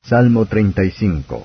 Salmo 35.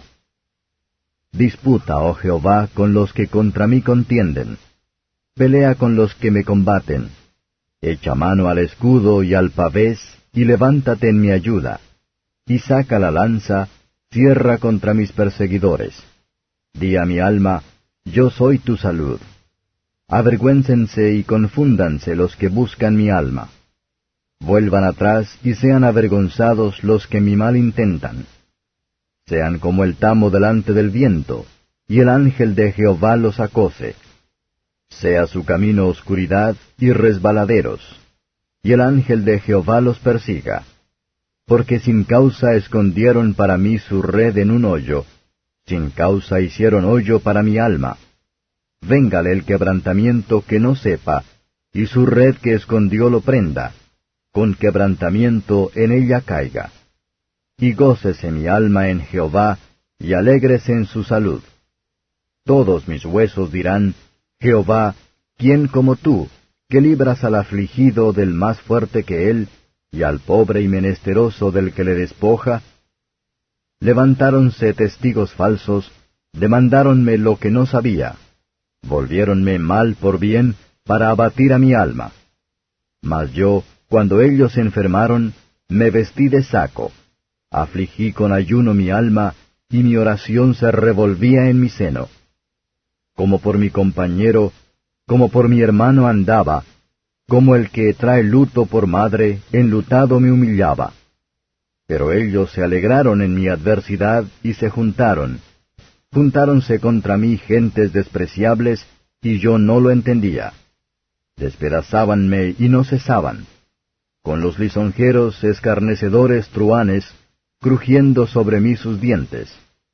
Disputa, oh Jehová, con los que contra mí contienden. Pelea con los que me combaten. Echa mano al escudo y al pavés, y levántate en mi ayuda. Y saca la lanza, cierra contra mis perseguidores. Di a mi alma, yo soy tu salud. Avergüéncense y confúndanse los que buscan mi alma. Vuelvan atrás y sean avergonzados los que mi mal intentan. Sean como el tamo delante del viento, y el ángel de Jehová los acose. Sea su camino oscuridad y resbaladeros, y el ángel de Jehová los persiga. Porque sin causa escondieron para mí su red en un hoyo, sin causa hicieron hoyo para mi alma. Véngale el quebrantamiento que no sepa, y su red que escondió lo prenda, con quebrantamiento en ella caiga. Y gócese mi alma en Jehová, y alégrese en su salud. Todos mis huesos dirán, Jehová, ¿quién como tú, que libras al afligido del más fuerte que él, y al pobre y menesteroso del que le despoja? Levantáronse testigos falsos, demandáronme lo que no sabía. Volviéronme mal por bien, para abatir a mi alma. Mas yo, cuando ellos se enfermaron, me vestí de saco. Afligí con ayuno mi alma, y mi oración se revolvía en mi seno. Como por mi compañero, como por mi hermano andaba, como el que trae luto por madre, enlutado me humillaba. Pero ellos se alegraron en mi adversidad, y se juntaron. Juntáronse contra mí gentes despreciables, y yo no lo entendía. Despedazábanme y no cesaban. Con los lisonjeros escarnecedores truhanes, crujiendo sobre mí sus dientes.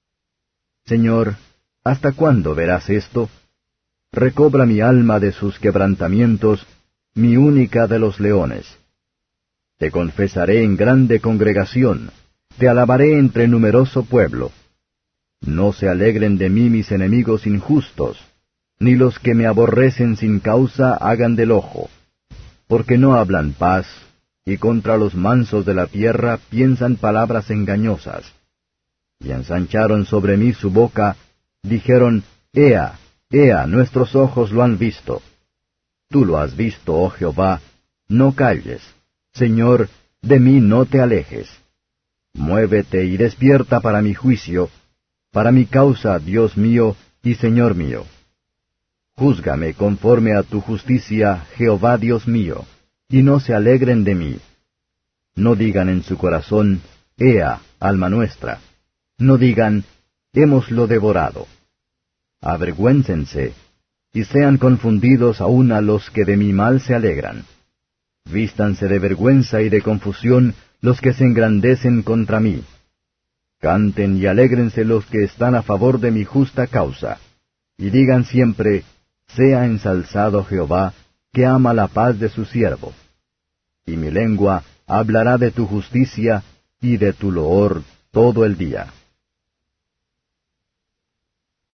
Señor, ¿hasta cuándo verás esto? Recobra mi alma de sus quebrantamientos, mi única de los leones. Te confesaré en grande congregación, te alabaré entre numeroso pueblo. No se alegren de mí mis enemigos injustos, ni los que me aborrecen sin causa hagan del ojo, porque no hablan paz, y contra los mansos de la tierra piensan palabras engañosas. Y ensancharon sobre mí su boca, dijeron, Ea, Ea, nuestros ojos lo han visto. Tú lo has visto, oh Jehová, no calles. Señor, de mí no te alejes. Muévete y despierta para mi juicio, para mi causa, Dios mío y Señor mío. Júzgame conforme a tu justicia, Jehová Dios mío, y no se alegren de mí. No digan en su corazón, Ea, alma nuestra. No digan, hémoslo devorado. Avergüéncense, y sean confundidos aún a los que de mi mal se alegran. Vístanse de vergüenza y de confusión los que se engrandecen contra mí. Canten y alégrense los que están a favor de mi justa causa, y digan siempre, sea ensalzado Jehová, que ama la paz de su siervo. Y mi lengua hablará de tu justicia y de tu loor todo el día.